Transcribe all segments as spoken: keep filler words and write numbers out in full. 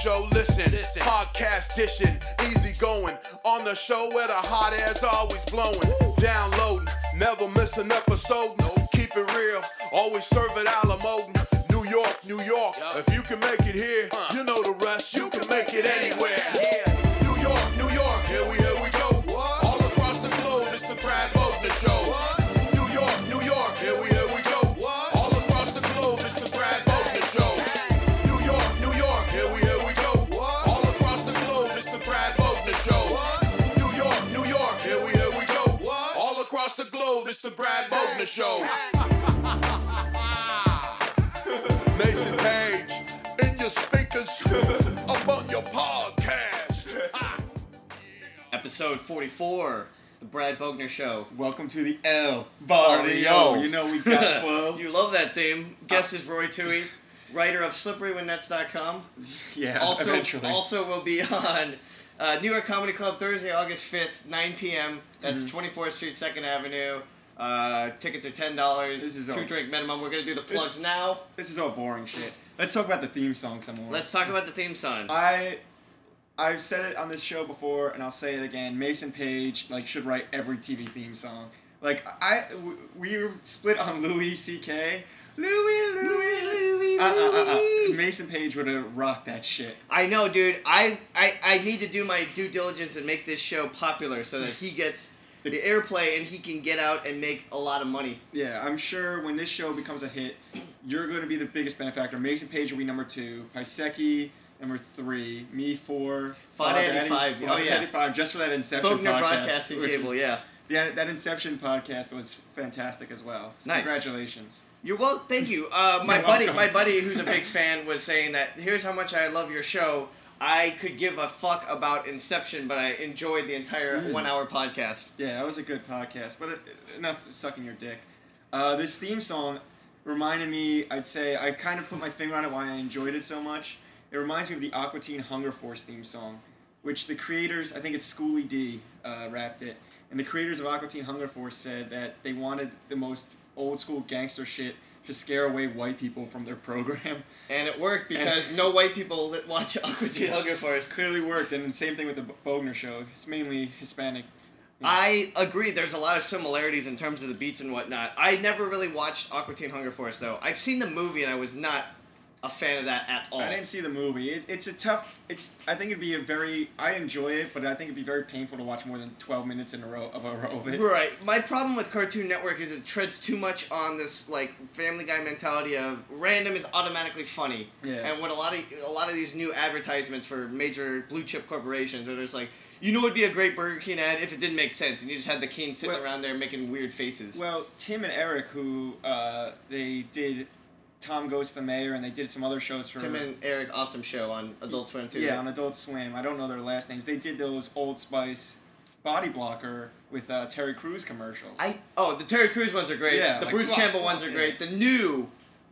show, listen, listen. Podcast dishing, easy going. On the show where the hot air's always blowing. Woo. Downloading, never miss an episode. Nope. Keep it real, always serve it a la mode. New York, New York, yep. If you can make it here, uh. you know the rest, you, you can, can make it anywhere. Yeah. New York, New York, here we, here we go. What? All across the globe, it's the Brad Bogner Show. What? New York, New York, here we, here we go. What? All across the globe, it's the Brad Bogner Show. Hey. New York, New York, here we, here we go. What? All across the globe, it's the Brad Bogner Show. What? New York, New York, here we, here we go. What? All across the globe, it's the Brad Bogner Show. Mason Page, in your speakers, up on your podcast. Episode forty-four, the Brad Bogner Show. Welcome to the El Barrio. You know we got flow. You love that theme. Guest is Roy Tui, writer of slippery when nets dot com. Yeah, also, eventually. Also will be on uh, New York Comedy Club Thursday, August fifth, nine p.m. That's mm-hmm. twenty-fourth Street, second Avenue. Uh, tickets are ten dollars. This is two all, drink minimum. We're going to do the plugs this, now. This is all boring shit. Let's talk about the theme song some more. Let's talk about the theme song. I... I've said it on this show before, and I'll say it again. Mason Page, like, should write every T V theme song. Like, I, we were split on Louis C K. Louis, Louis, Louis, uh, uh, uh, uh. Mason Page would have rocked that shit. I know, dude. I, I, I need to do my due diligence and make this show popular so that he gets the airplay and he can get out and make a lot of money. Yeah, I'm sure when this show becomes a hit, you're going to be the biggest benefactor. Mason Page will be number two. Paiseki... Number three, me four, five eighty-five. Oh yeah, eighty-five. Just for that Inception Bogner podcast. Broadcasting Cable, yeah. Yeah, that Inception podcast was fantastic as well. So nice. Congratulations. You're well. Thank you. Uh, my You're buddy, welcome. my buddy, who's a big fan, was saying that here's how much I love your show. I could give a fuck about Inception, but I enjoyed the entire mm. one-hour podcast. Yeah, that was a good podcast. But it, enough sucking your dick. Uh, this theme song reminded me. I'd say I kind of put my finger on it why I enjoyed it so much. It reminds me of the Aqua Teen Hunger Force theme song, which the creators, I think it's Schoolie D, uh, rapped it. And the creators of Aqua Teen Hunger Force said that they wanted the most old school gangster shit to scare away white people from their program. And it worked because and no white people watch Aqua Teen Hunger Force. Clearly worked, and the same thing with the Bogner Show. It's mainly Hispanic. Yeah. I agree. There's a lot of similarities in terms of the beats and whatnot. I never really watched Aqua Teen Hunger Force, though. I've seen the movie, and I was not a fan of that at all. I didn't see the movie. It, it's a tough. It's. I think it'd be a very. I enjoy it, but I think it'd be very painful to watch more than twelve minutes in a row of a row of it. Right. My problem with Cartoon Network is it treads too much on this like Family Guy mentality of random is automatically funny. Yeah. And what a lot of a lot of these new advertisements for major blue chip corporations where there's like, you know, it'd be a great Burger King ad if it didn't make sense, and you just had the king sitting well, around there making weird faces. Well, Tim and Eric, who uh, they did. Tom Goes to the Mayor, and they did some other shows for... Tim and Eric, awesome show on Adult Swim, too. Yeah, right? on Adult Swim. I don't know their last names. They did those Old Spice body blocker with uh, Terry Crews commercials. I Oh, the Terry Crews ones are great. Yeah, the like, Bruce well, Campbell well, ones are yeah. great. The new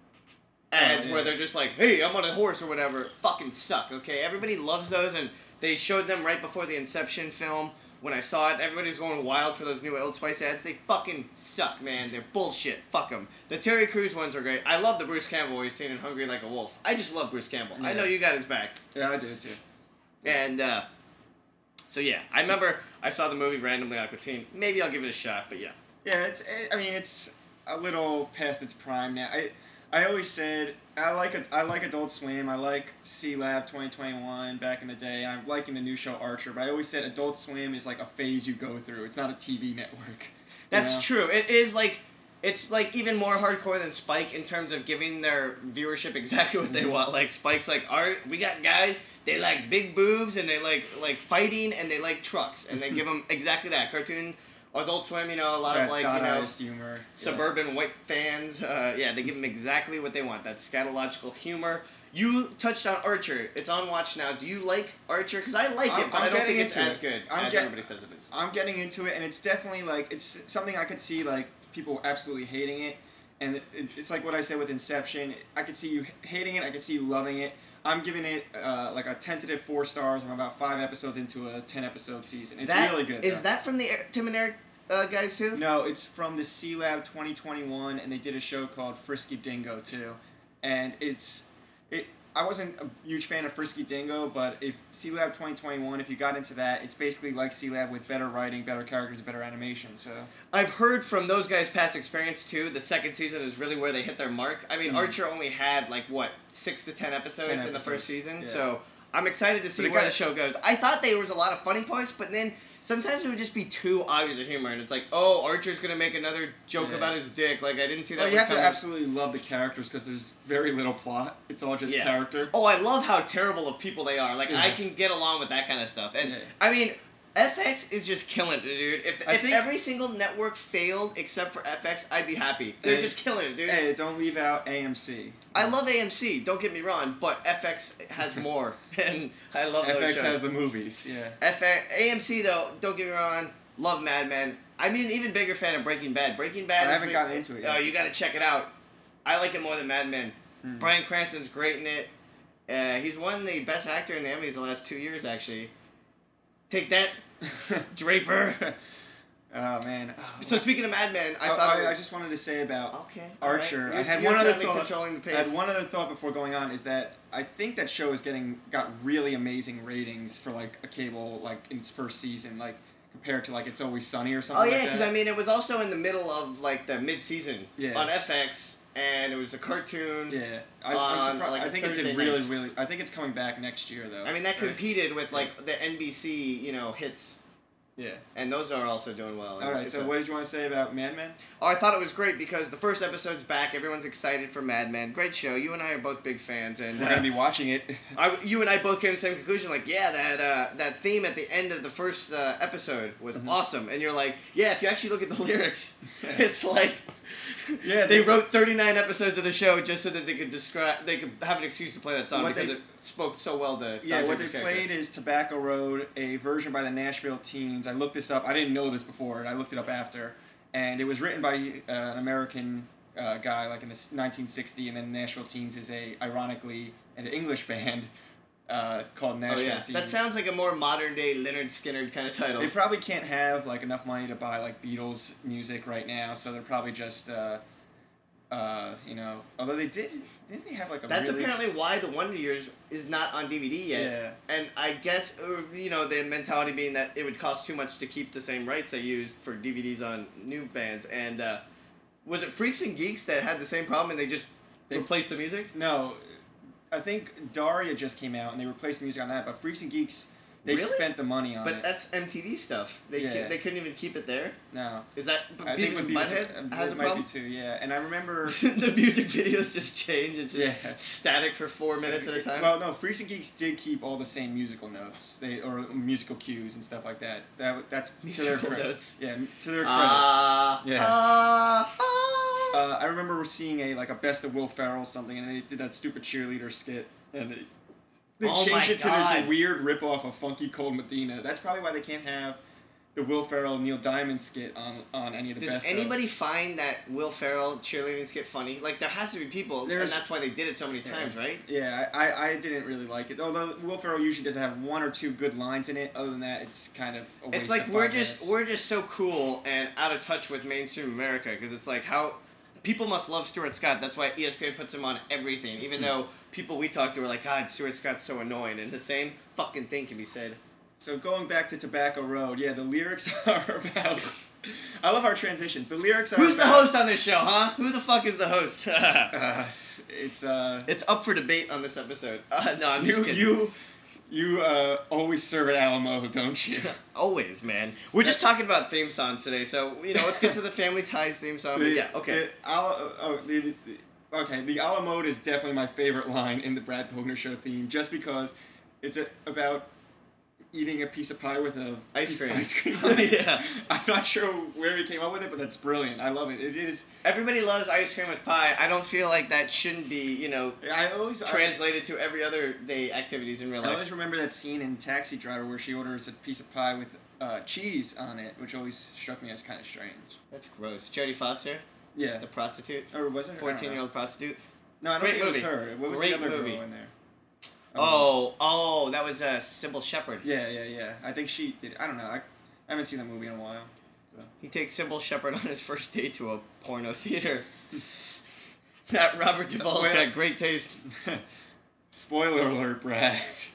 ads oh, yeah. where they're just like, hey, I'm on a horse or whatever, fucking suck, okay? Everybody loves those, and they showed them right before the Inception film. When I saw it, everybody's going wild for those new Old Spice ads. They fucking suck, man. They're bullshit. Fuck them. The Terry Crews ones are great. I love the Bruce Campbell where he's seen in Hungry Like a Wolf. I just love Bruce Campbell. Yeah. I know you got his back. Yeah, I do too. And, uh, so yeah. I remember I saw the movie randomly on Aqua Teen. Maybe I'll give it a shot, but yeah. Yeah, it's, I mean, it's a little past its prime now. I I always said, I like a, I like Adult Swim, I like C-Lab twenty twenty-one back in the day, and I'm liking the new show Archer, but I always said Adult Swim is like a phase you go through. It's not a T V network. That's know? true. It is like, it's like even more hardcore than Spike in terms of giving their viewership exactly what they want. Like Spike's like, our, we got guys, they like big boobs, and they like like fighting, and they like trucks, and they give them exactly that. Cartoon... Adult Swim, you know, a lot that of like, you know, humor. suburban yeah. white fans. Uh, yeah, they give them exactly what they want. That scatological humor. You touched on Archer. It's on watch now. Do you like Archer? Because I like I'm, it, but I'm I don't think it's it. as good I'm as get, everybody says it is. I'm getting into it, and it's definitely like, it's something I could see like people absolutely hating it. And it, it's like what I said with Inception. I could see you hating it. I could see you loving it. I'm giving it uh, like a tentative four stars. I'm about five episodes into a ten episode season. It's that, really good. Is though. that from the Tim and Eric uh, guys too? No, it's from the C-Lab twenty twenty-one, and they did a show called Frisky Dingo too. And it's it I wasn't a huge fan of Frisky Dingo, but if C-Lab twenty twenty-one, if you got into that, it's basically like C-Lab with better writing, better characters, better animation. So I've heard from those guys' past experience too. The second season is really where they hit their mark. I mean, Mm. Archer only had like what six to ten episodes ten in the episodes, first season, yeah. so I'm excited to see But it where got- the show goes. I thought there was a lot of funny parts, but then sometimes it would just be too obvious of humor, and it's like, oh, Archer's gonna make another joke Yeah. about his dick. Like I didn't see that. well, you one have to coming. absolutely love the characters because there's very little plot. It's all just Yeah. character. Oh, I love how terrible of people they are. Like Yeah. I can get along with that kind of stuff, and Yeah. I mean. F X is just killing it, dude. If, I if think- every single network failed except for F X, I'd be happy. They're Hey, just killing it, dude. Hey, don't leave out A M C. I love A M C, don't get me wrong, but F X has more, and I love those F X shows. has the movies. Yeah. F X, A M C, though, don't get me wrong, love Mad Men. I mean, even bigger fan of Breaking Bad. Breaking Bad I has haven't been- gotten into it yet. Oh, you gotta check it out. I like it more than Mad Men. Hmm. Bryan Cranston's great in it. Uh, he's won the Best Actor in the Emmys the last two years, actually. Take that, Draper. Oh man. So speaking of Mad Men, I Oh, thought I, it I was... just wanted to say about Okay. Archer. All right. I You're- had you're one other finally thought. controlling the I pace. had one other thought before going on is that I think that show is getting got really amazing ratings for like a cable like in its first season, like compared to like It's Always Sunny or Oh something. yeah, like because that. I mean, it was also in the middle of like the mid-season Yeah. on F X, and it was a cartoon. Yeah, I, on, I'm surprised. like, I think it Thursday did really, nights. really. I think it's coming back next year though. I mean, that Right? competed with like the N B C, you know, hits, Yeah. and those are also doing well. All right. It's So a- what did you want to say about Mad Men? Oh, I thought it was great because the first episode's back. Everyone's excited for Mad Men. Great show. You and I are both big fans, and We're uh, gonna be watching it. I, you and I both came to the same conclusion. Like, yeah, that uh, that theme at the end of the first uh, episode was Mhm. awesome. And you're like, yeah, if you actually look at the lyrics, it's like, Yeah, they they- wrote thirty-nine episodes of the show just so that they could describe, they could have an excuse to play that song What because they- it spoke so well to. Yeah, Don what they Draper's character. played is Tobacco Road, a version by the Nashville Teens. I looked this up. I didn't know this before, and I looked it up after. And it was written by uh, an American uh, guy, like in the nineteen sixties, and then Nashville Teens is a, ironically, an English band uh, called Oh Nashville yeah, Teens. that sounds like a more modern day Leonard Skinner kind of title. They probably can't have like enough money to buy like Beatles music right now, so they're probably just, uh, uh, you know. Although they did, didn't they have like a That's really apparently ex- why The Wonder Years is not on D V D yet. Yeah. And I guess, uh, you know, the mentality being that it would cost too much to keep the same rights they used for D V Ds on new bands. And uh, was it Freaks and Geeks that had the same problem and they just They- replaced the music? No, I think Daria just came out and they replaced the music on that. But Freaks and Geeks, they Really? spent the money on But it. that's M T V stuff. They Yeah. cou- they couldn't even keep it there. No, Is that but I think Beavis with and Beavis Butthead and- has it a might problem? be too. Yeah, and I remember. The music videos just change. It's just Yeah. static for four minutes at a time. Well, no, Freaks and Geeks did keep all the same musical notes, they or musical cues and stuff like that. That that's to their Musical credit. notes. Yeah, to their credit. Ah, Yeah. ah, ah. Uh, I remember seeing a like a best of Will Ferrell something, and they did that stupid cheerleader skit, and they, they Oh changed my it to God. this weird ripoff of Funky Cold Medina. That's probably why they can't have the Will Ferrell Neil Diamond skit on on any of the Does best. anybody ofs. find that Will Ferrell cheerleading skit funny? Like, there has to be people, There's- and that's why they did it so many Yeah. times, right? Yeah, I, I, I didn't really like it. Although Will Ferrell usually doesn't have one or two good lines in it. Other than that, it's kind of a waste It's like of we're five just minutes. we're just so cool and out of touch with mainstream America because it's like how people must love Stuart Scott. That's why E S P N puts him on everything, even Hmm. though people we talk to are like, God, Stuart Scott's so annoying, and the same fucking thing can be said. So going back to Tobacco Road, yeah, the lyrics are about. I love our transitions. The lyrics are. Who's the about, host on this show, huh? Who the fuck is the host? Uh, it's uh. It's up for debate on this episode. Uh, no, I'm You just kidding. you you uh always serve at Alamo, don't you? Always, man. We're just talking about theme songs today, so you know, let's get to the Family Ties theme song. But yeah, okay. The, Al- oh, the, the, okay, the a la mode is definitely my favorite line in the Brad Pogner Show theme, just because it's a, about eating a piece of pie with a Ice piece cream. Of ice cream. Yeah. I'm not sure where he came up with it, but that's brilliant. I love it. It is. Everybody loves ice cream with pie. I don't feel like that shouldn't be, you know, I always I, translated to every other day activities in real I life. always remember that scene in Taxi Driver where she orders a piece of pie with uh, cheese on it, which always struck me as kind of strange. That's gross. Jodie Foster, Yeah. the prostitute, Or was it her? I don't know. fourteen-year-old prostitute. No, I don't Great think movie. it was her. What was Great the other movie. girl in there? Oh, oh, that was uh, Sybil Shepherd. Yeah, yeah, yeah. I think she did. I don't know. I, I haven't seen that movie in a while. So. He takes Sybil Shepherd on his first date to a porno theater. That Robert Duvall's Wait. got great taste. Spoiler alert, Brad.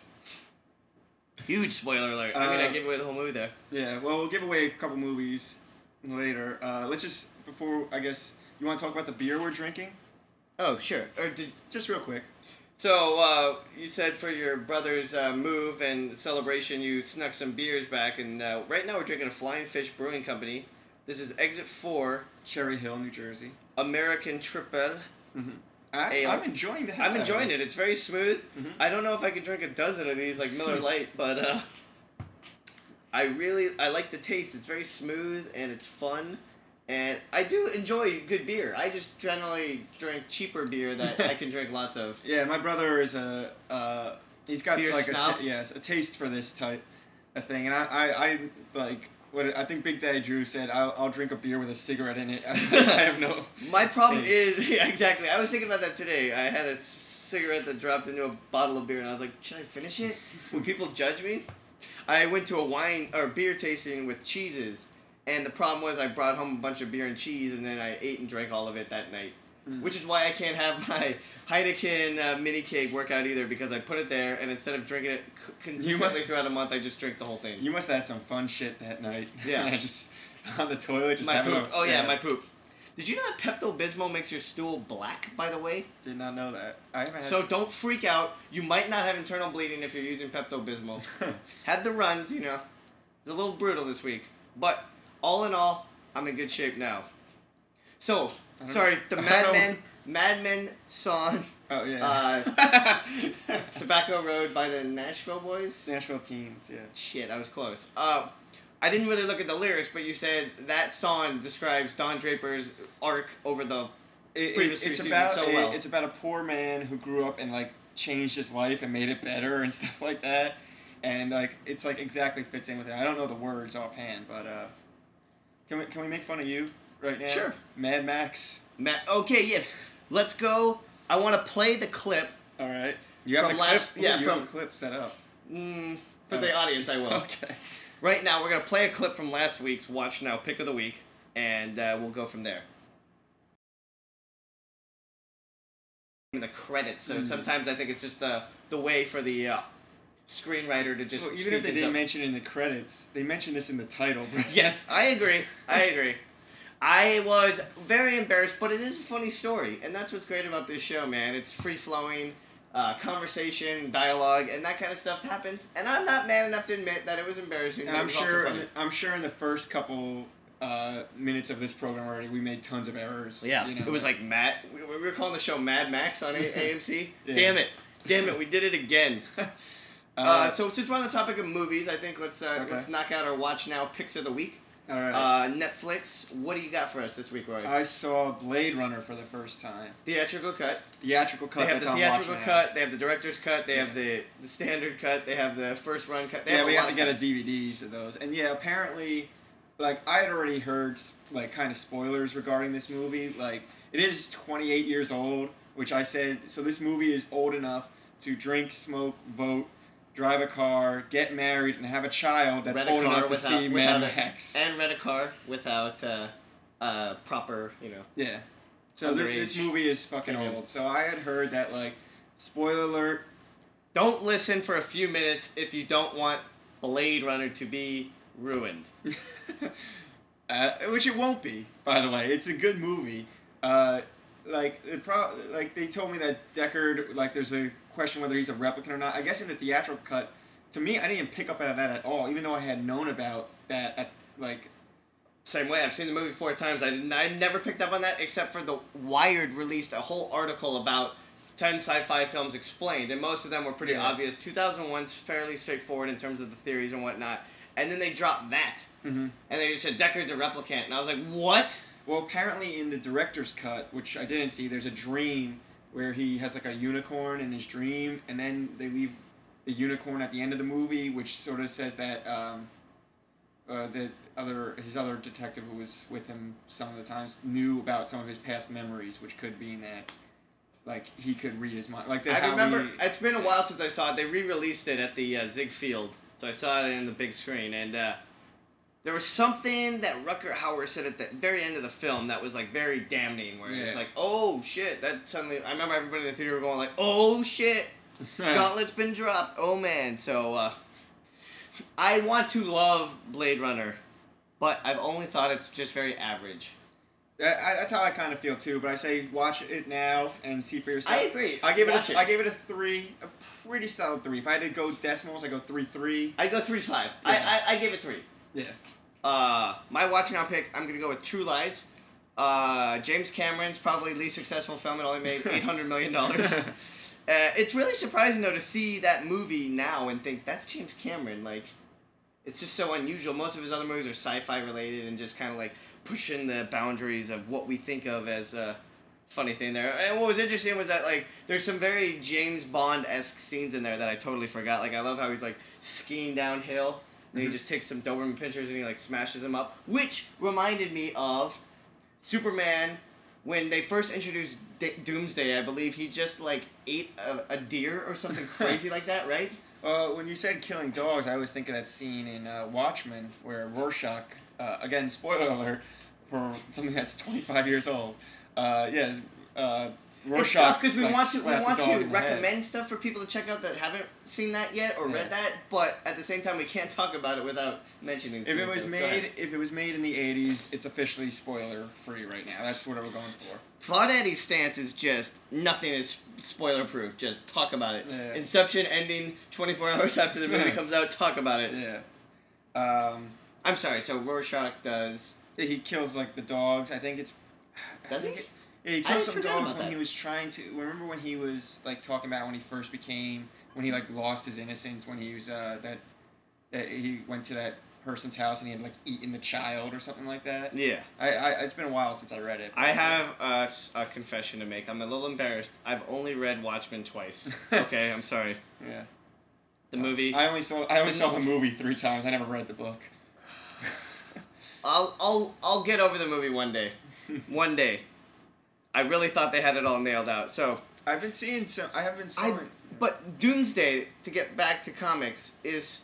Huge spoiler alert. I mean, Uh, I gave away the whole movie there. Yeah, well, we'll give away a couple movies later. Uh, let's just, before, I guess, you want to talk about the beer we're drinking? Oh, sure. Or did, Just real quick. so, uh, you said for your brother's uh, move and celebration, you snuck some beers back, and uh, right now we're drinking a Flying Fish Brewing Company. This is Exit four, Cherry Hill, New Jersey. American Triple. Mm-hmm. I, Ale. I'm enjoying the hell I'm out of enjoying this. it. It's very smooth. Mhm. I don't know if I could drink a dozen of these like Miller Lite, but uh, I really I like the taste. It's very smooth and it's fun, and I do enjoy good beer. I just generally drink cheaper beer that I can drink lots of. Yeah, my brother is a, uh, he's got Beer like snob? a, t- yes, a taste for this type of thing. And I, I, I like, what I think Big Daddy Drew said, I'll, I'll drink a beer with a cigarette in it. I have no... My problem taste. is yeah, exactly. I was thinking about that today. I had a c- cigarette that dropped into a bottle of beer, and I was like, should I finish it? Will people judge me? I went to a wine or beer tasting with cheeses, and the problem was I brought home a bunch of beer and cheese, and then I ate and drank all of it that night. Mm. Which is why I can't have my Heineken uh, mini keg work out either, because I put it there, and instead of drinking it c- consistently throughout a month, I just drink the whole thing. You must have had some fun shit that night. Yeah. just on the toilet, just My having poop. a... Oh yeah, my poop. Did you know that Pepto-Bismol makes your stool black, by the way? Did not know that. I haven't had... So don't freak out. You might not have internal bleeding if you're using Pepto-Bismol. Had the runs, you know. It's a little brutal this week. But all in all, I'm in good shape now. So, I don't sorry, know. the I Mad don't know. Men, Mad Men song, Oh, yeah. uh, Tobacco Road by the Nashville Boys. Nashville Teens, yeah. Shit, I was close. Uh, I didn't really look at the lyrics, but you said that song describes Don Draper's arc over the It, previous it, three it's seasons about so it- well. it's about a poor man who grew up and like changed his life and made it better and stuff like that, and like it's like exactly fits in with it. I don't know the words offhand, but uh, can we can we make fun of you right now? Sure. Mad Max. Ma- okay, yes. Let's go. I want to play the clip. All right. You have From the last- clip. Ooh, yeah, you from- have the clip set up. Mm, for Oh. the audience, I will. Okay. Right now, we're going to play a clip from last week's Watch Now Pick of the Week, and uh, we'll go from there. The credits, so Mm. sometimes I think it's just the, the way for the uh, screenwriter to just Well, even speed if they things didn't up. mention it in the credits, they mentioned this in the title. Bro. Yes, I agree. I agree. I was very embarrassed, but it is a funny story, and that's what's great about this show, man. It's free-flowing, uh, conversation, dialogue, and that kind of stuff happens. And I'm not man enough to admit that it was embarrassing. And but it I'm was also sure, in funny. the, I'm sure in the first couple uh, minutes of this program already, we made tons of errors. Yeah, you know? it was like Mad. We we were calling the show Mad Max on A- AMC. Yeah. Damn it, damn it, we did it again. uh, Uh, so since we're on the topic of movies, I think let's uh, Okay. let's knock out our Watch Now picks of the week. all right. Uh, Netflix, what do you got for us this week, Roy? I saw Blade Runner for the first time. Theatrical cut. Theatrical cut. They have that's the on theatrical Watch Now. cut. They have the director's cut. They Yeah. have the, the standard cut. They have the first run cut. They Yeah, have we a have lot to of get a cuts. D V Ds of those. And yeah, apparently, like I had already heard like kind of spoilers regarding this movie. Like it is twenty-eight years old, which I said. So this movie is old enough to drink, smoke, vote, drive a car, get married, and have a child that's Rent a old car enough to without- see without Mad a- Max. And rent a car without uh, uh, proper, you know. Yeah. So th- this Underage. movie is fucking Premium. old. So I had heard that like, spoiler alert. Don't listen for a few minutes if you don't want Blade Runner to be ruined. uh, which it won't be, by the way. It's a good movie. Uh, like it pro- like they told me that Deckard, like there's a question whether he's a replicant or not. I guess in the theatrical cut, to me, I didn't pick up on that at all, even though I had known about that at like. Same way, I've seen the movie four times. I, didn't, I never picked up on that except for the Wired released a whole article about ten sci-fi films explained, and most of them were pretty Yeah. obvious. two thousand one's fairly straightforward in terms of the theories and whatnot. And then they dropped that. Mm-hmm. And they just said, Deckard's a replicant. And I was like, what? Well, apparently in the director's cut, which I didn't see, there's a dream where he has like a unicorn in his dream, and then they leave the unicorn at the end of the movie, which sort of says that um, uh, the other his other detective who was with him some of the times knew about some of his past memories, which could mean that like he could read his mind. Like that. I how remember, he- it's been a while since I saw it. They re-released it at the uh, Ziegfeld, so I saw it in the big screen, and uh, there was something that Rutger Hauer said at the very end of the film that was like very damning, where it was Yeah. like, oh shit, that suddenly, I remember everybody in the theater going like, oh shit, Gauntlet's been dropped. Oh man. So uh, I want to love Blade Runner, but I've only thought it's just very average. I, I, that's how I kind of feel too. But I say watch it now and see for yourself. I agree. I gave it. Watch A, it. I gave it a three, a pretty solid three. If I had to go decimals, I go three three. I'd go three five. Yeah. I, I I gave it three. Yeah. Uh, my watch now pick. I'm gonna go with True Lies. Uh, James Cameron's probably least successful film. It only made eight hundred million dollars. uh, it's really surprising though to see that movie now and think that's James Cameron. Like, it's just so unusual. Most of his other movies are sci-fi related and just kind of like pushing the boundaries of what we think of as a funny thing there. And what was interesting was that like there's some very James Bond-esque scenes in there that I totally forgot. Like I love how he's like skiing downhill and mm-hmm. he just takes some Doberman pinchers and he like smashes them up, which reminded me of Superman when they first introduced D- Doomsday. I believe he just like ate a, a deer or something crazy like that, right? Uh, when you said killing dogs, I always think of that scene in uh, Watchmen where Rorschach, uh, again, spoiler alert, for something that's twenty-five years old. Uh, yeah, uh, Rorschach. It's tough because we like, want to we slapped want the dog to in the head. recommend stuff for people to check out that haven't seen that yet or Yeah. read that, but at the same time we can't talk about it without mentioning. If it scenes, was so go made, ahead. if it was made in the eighties, it's officially spoiler free right now. That's what we're going for. Crawdaddy's stance is just nothing is spoiler proof. Just talk about it. Yeah. Inception ending twenty-four hours after the movie comes out. Talk about it. Yeah. Um, I'm sorry. So Rorschach does. he kills like the dogs. I think it's. Does I think he? It, yeah, he I kills some forgot dogs about when that. he was trying to. Remember when he was like talking about when he first became, when he like lost his innocence, when he was uh that, that he went to that person's house and he had like eaten the child or something like that. Yeah. I, I it's been a while since I read it. I have a, s- a confession to make. I'm a little embarrassed. I've only read Watchmen twice. Okay, I'm sorry. Yeah. The movie. I only saw I only saw the movie three times. I never read the book. I'll I'll I'll get over the movie one day. One day. I really thought they had it all nailed out. So I've been seeing some. I have been I, seeing. but Doomsday, to get back to comics, is.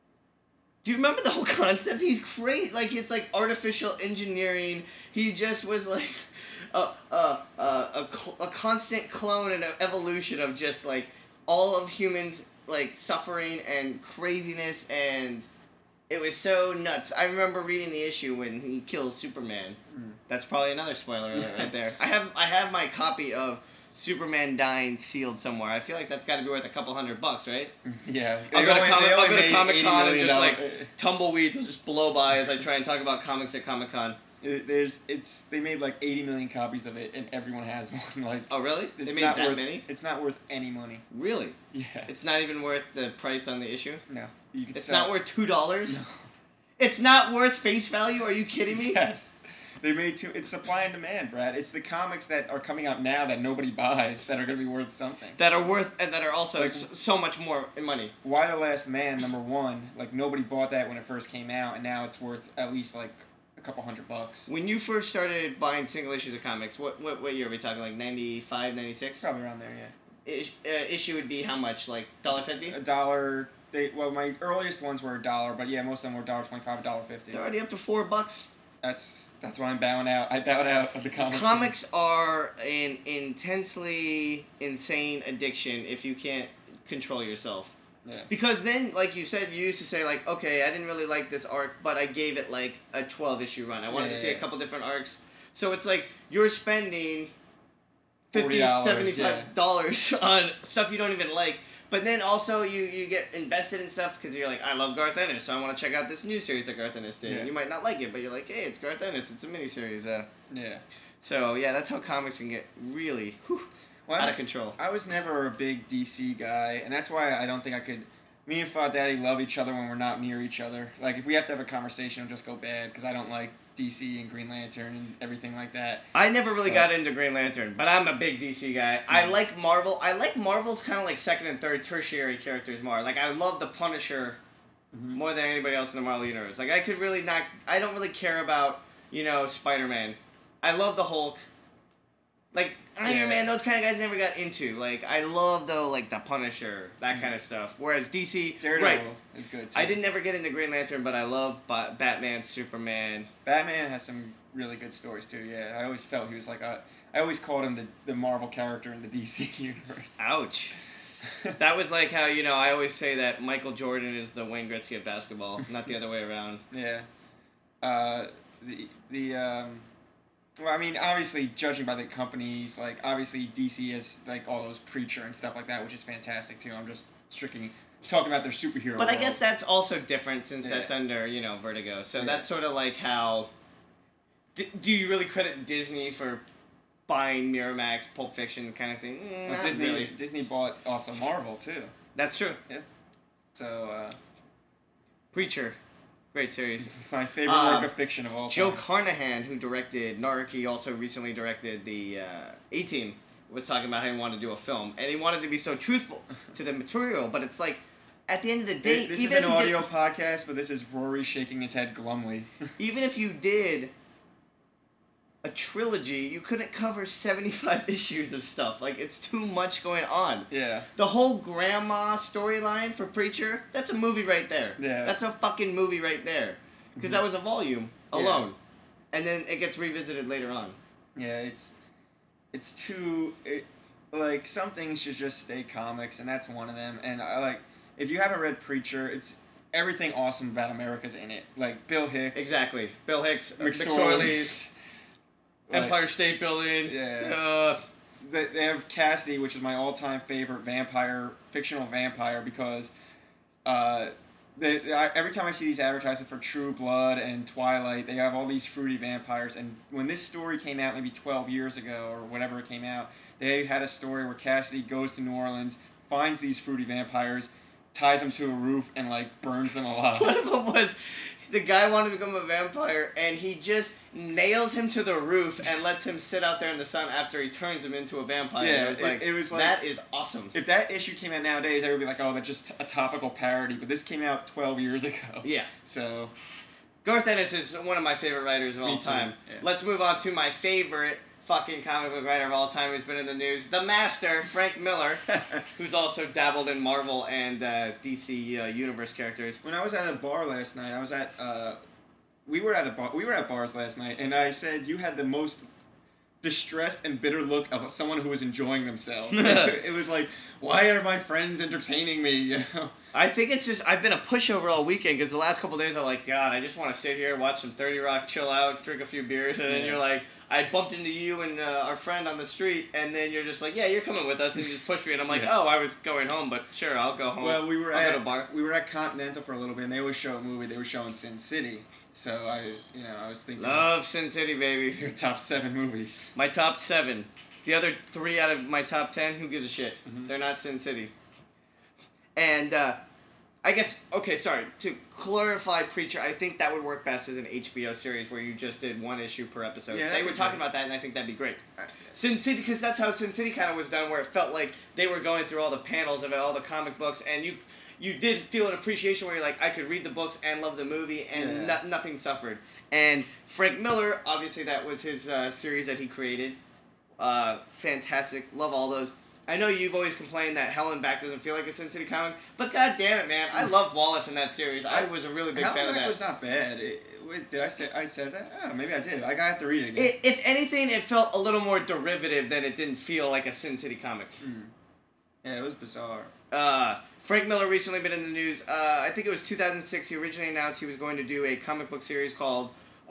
Do you remember the whole concept? He's crazy. Like it's like artificial engineering. He just was like a a a a, cl- a constant clone and an evolution of just like all of humans like suffering and craziness, and it was so nuts. I remember reading the issue when he kills Superman. Mm. That's probably another spoiler alert right there. I have I have my copy of Superman dying sealed somewhere. I feel like that's got to be worth a couple hundred bucks, right? Yeah. I'll go to only- Comic- they I'll only go to made Comic-Con eighty and million just, like, dollars. Tumbleweeds will just blow by as I try and talk about comics at Comic Con. It- There's it's they made like eighty million copies of it and everyone has one. Like Oh, really? it's They made not that worth, many? It's not worth any money. Really? Yeah. It's not even worth the price on the issue? No. You could It's sell. not worth two dollars? No. It's not worth face value? Are you kidding me? Yes. They made two. It's supply and demand, Brad. It's the comics that are coming out now that nobody buys that are going to be worth something. That are worth, and that are also Like- s- so much more in money. Why the Last Man, number one, like nobody bought that when it first came out, and now it's worth at least like a couple hundred bucks. When you first started buying single issues of comics, what what, what year are we talking? Like ninety-five, ninety-six? Probably around there, yeah. Ish, uh, issue would be how much? Like one dollar fifty? A dollar. They well, my earliest ones were a dollar, but yeah, most of them were a dollar twenty-five, a dollar fifty. They're already up to four bucks. That's that's why I'm bowing out. I bowed out of the comics. Comics are an intensely insane addiction if you can't control yourself. Yeah. Because then, like you said, you used to say, like, okay, I didn't really like this arc, but I gave it, like, a twelve-issue run. I wanted Yeah, to see yeah. a couple different arcs. So it's like, you're spending fifty forty dollars, seventy-five dollars on stuff you don't even like. But then also, you, you get invested in stuff because you're like, I love Garth Ennis, so I want to check out this new series that Garth Ennis did. Yeah. And you might not like it, but you're like, hey, it's Garth Ennis. It's a miniseries. Uh, Yeah. so, yeah, that's how comics can get really whew, Well, out I'm- of control. I was never a big D C guy, and that's why I don't think I could. Me and Fa Daddy love each other when we're not near each other. Like if we have to have a conversation, it'll just go bad because I don't like D C and Green Lantern and everything like that. I never really But- got into Green Lantern, but I'm a big D C guy. I Mhm. like Marvel. I like Marvel's kind of like second and third tertiary characters more. Like I love the Punisher Mhm. more than anybody else in the Marvel universe. Like I could really not. I don't really care about you know Spider-Man. I love the Hulk. Like Iron Yeah. Man, those kind of guys I never got into. Like I love though like the Punisher, that Mhm. kind of stuff. Whereas D C, Daredevil right? is good too. I didn't never get into Green Lantern, but I love ba- Batman, Superman. Batman has some really good stories too. Yeah, I always felt he was like a. I always called him the, the Marvel character in the D C universe. Ouch. That was like how, you know, I always say that Michael Jordan is the Wayne Gretzky of basketball, not the other way around. Yeah. Uh, the the um, well, I mean, obviously, judging by the companies, like obviously D C has like all those Preacher and stuff like that, which is fantastic too. I'm just strictly talking about their superhero. But I world. guess that's also different since Yeah. that's under, you know, Vertigo. So Yeah. that's sort of like how. D- do you really credit Disney for buying Miramax, Pulp Fiction kind of thing? Mm, Well, not Disney really. Disney bought also Marvel too. That's true. So uh, Preacher, great series. my favorite Um, work of fiction of all Joe time. Carnahan, who directed Narc, he also recently directed the uh, A-Team, was talking about how he wanted to do a film, and he wanted to be so truthful to the material, but it's like, at the end of the day, This even is an if you audio did, podcast, but this is Rory shaking his head glumly. even if you did a trilogy, you couldn't cover seventy-five issues of stuff. Like, it's too much going on. Yeah. The whole grandma storyline for Preacher, that's a movie right there. Yeah. That's a fucking movie right there. Because that was a volume Yeah. alone. And then it gets revisited later on. Yeah, it's it's too it, like some things should just stay comics, and that's one of them. And I like if you haven't read Preacher, it's everything awesome about America's in it. Like Bill Hicks, Exactly. Bill Hicks, uh, McSorley's, McSorley's, like, Empire State Building. Yeah. Uh, They, they have Cassidy, which is my all-time favorite vampire, fictional vampire, because uh, they, they, I, every time I see these advertisements for True Blood and Twilight, they have all these fruity vampires. And when this story came out, maybe twelve years ago or whatever it came out, they had a story where Cassidy goes to New Orleans, finds these fruity vampires, ties them to a roof, and like burns them alive. one of them was the guy wanted to become a vampire, and he just nails him to the roof and lets him sit out there in the sun after he turns him into a vampire. Yeah, it was it- like, it was like- that is awesome. If that issue came out nowadays, everybody would be like, oh, that's just a topical parody. But this came out twelve years ago. Yeah. So, Garth Ennis is one of my favorite writers of Me all too, time. yeah. Let's move on to my favorite fucking comic book writer of all time who's been in the news, the master, Frank Miller, who's also dabbled in Marvel and uh, D C uh, Universe characters. when I was at a bar last night, I was at uh, we were at a bar. We were at bars last night, and I said you had the most distressed and bitter look of someone who was enjoying themselves. It was like, why are my friends entertaining me? You know. I think it's just, I've been a pushover all weekend because the last couple days I'm like, God, I just want to sit here, watch some thirty Rock, chill out, drink a few beers, and then Yeah. you're like, I bumped into you and uh, our friend on the street, and then you're just like, yeah, you're coming with us, and you just push me, and I'm like, Yeah. oh, I was going home, but sure, I'll go home. Well, we were I'll go at to a bar. we were at Continental for a little bit, and they always show a movie. They were showing Sin City, so I, you know, I was thinking Love Sin City, baby. your top seven movies. My top seven. The other three out of my top ten, who gives a shit? Mhm. They're not Sin City. And, uh, I guess, okay, sorry, to clarify Preacher, I think that would work best as an H B O series where you just did one issue per episode. Yeah, they that'd were be talking great. about that, and I think that'd be great. Uh, Sin City, because that's how Sin City kind of was done, where it felt like they were going through all the panels of it, all the comic books, and you you did feel an appreciation where you're like, I could read the books and love the movie, and Yeah. no, nothing suffered. And Frank Miller, obviously that was his uh, series that he created. Uh, fantastic. Love all those. I know you've always complained that Hell and Back doesn't feel like a Sin City comic, but god damn it, man, I love Wallace in that series. I was a really big Hell fan of Back that. was not bad. It, wait, did I say I said that? Oh, maybe I did. I got to read it again. It, if anything, it felt a little more derivative than it didn't feel like a Sin City comic. Mm. Yeah, it was bizarre. Uh, Frank Miller recently been in the news. Uh, I think it was two thousand six. He originally announced he was going to do a comic book series called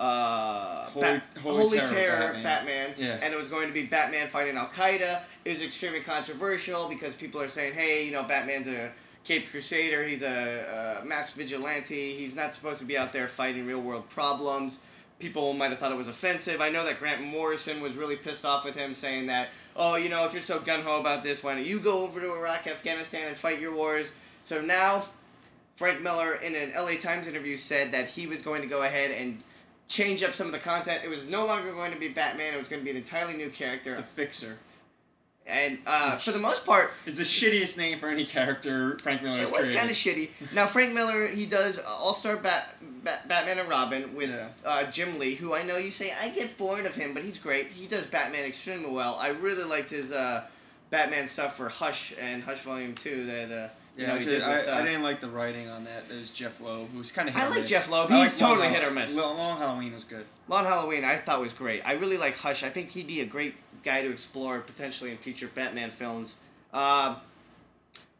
uh, Holy- Bat- Holy Holy Terror Terror Batman. Batman. Yeah. And it was going to be Batman fighting Al Qaeda. It was extremely controversial because people are saying, hey, you know, Batman's a Caped Crusader. He's a, a mass vigilante. He's not supposed to be out there fighting real world problems. People might have thought it was offensive. I know that Grant Morrison was really pissed off with him, saying that, oh, you know, if you're so gung-ho about this, why don't you go over to Iraq, Afghanistan, and fight your wars? So now, Frank Miller, in an L A Times interview, said that he was going to go ahead and change up some of the content. It was no longer going to be Batman. It was going to be an entirely new The character. Fixer And uh, for the most part, is the shittiest name for any character Frank Miller has it was created. kind of shitty. Now, Frank Miller, he does All-Star Bat, Bat, Batman and Robin with Yeah. uh, Jim Lee, who I know you say, I get bored of him, but he's great. He does Batman extremely well. I really liked his uh, Batman stuff for Hush and Hush Volume two that uh, you Yeah, know, he actually, did I, with... Uh, I didn't like the writing on that. There's Jeff Loeb, who's kind of hit I or like miss. Jeff Loeb. I He's like Long totally Hall- hit or miss. Long Long Halloween was good. Long Halloween, I thought was great. I really like Hush. I think he'd be a great guy to explore potentially in future Batman films. Uh,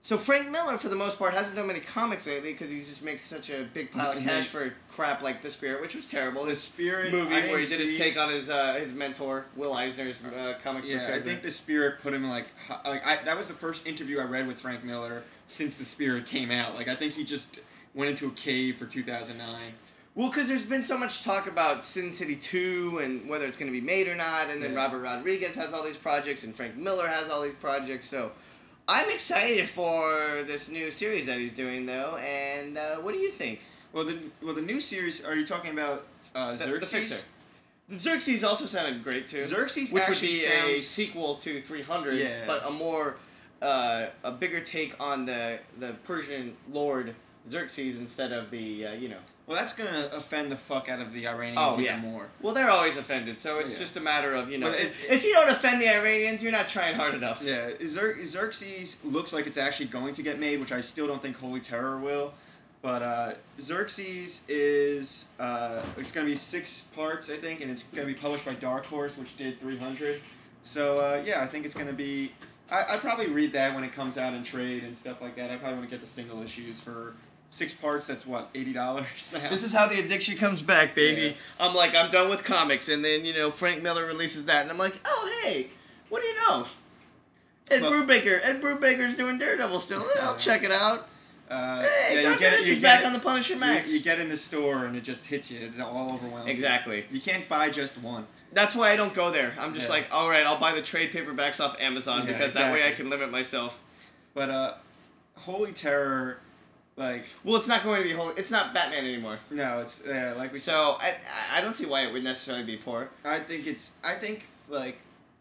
So Frank Miller, for the most part, hasn't done many comics lately because he just makes such a big pile of cash for crap like The Spirit, which was terrible. The His Spirit movie I where he didn't did his see- take on his uh, his mentor Will Eisner's uh, comic book Yeah, I character. think The Spirit put him in, like, ho- like I, that was the first interview I read with Frank Miller since The Spirit came out. Like, I think he just went into a cave for two thousand nine. Well, because there's been so much talk about Sin City two and whether it's going to be made or not, and then Yeah. Robert Rodriguez has all these projects, and Frank Miller has all these projects, so I'm excited for this new series that he's doing, though, and uh, what do you think? Well, the well the new series. Are you talking about uh, The, Xerxes? the Fixer. The Xerxes also sounded great, too. Xerxes which would actually be a sounds- sequel to three hundred, Yeah. but a more, uh, a bigger take on the, the Persian lord Xerxes instead of the, uh, you know... Well, that's gonna offend the fuck out of the Iranians Oh, even yeah. more. Well, they're always offended, so it's Yeah. just a matter of, you know, Well, if, it's- if you don't offend the Iranians, you're not trying hard enough. Yeah, Xer- Xerxes looks like it's actually going to get made, which I still don't think Holy Terror will. But uh, Xerxes is uh, it's gonna be six parts, I think, and it's gonna be published by Dark Horse, which did three hundred. So uh, yeah, I think it's gonna be. I I probably read that when it comes out in trade and stuff like that. I probably want to get the single issues for six parts. That's what eighty dollars now. This is how the addiction comes back, baby. Yeah. I'm like, I'm done with comics, and then, you know, Frank Miller releases that, and I'm like, oh, hey, what do you know? Ed Well- Brubaker. Ed Brubaker's doing Daredevil still. Eh, I'll Yeah. check it out. Uh, Hey, yeah, Dark you get it. Horse You is get back it- on the Punisher you- Max. You, get in the store and it just hits you. It's all overwhelming. Exactly. You can't buy just one. That's why I don't go there. I'm just Yeah. like, all right, I'll buy the trade paperbacks off Amazon Yeah, because that way I exactly. can limit myself. But uh, Holy Terror, like Well, it's not going to be whole. It's not Batman anymore. no, it's uh, like we said. So I I don't see why it would necessarily be poor. I think it's. I think like.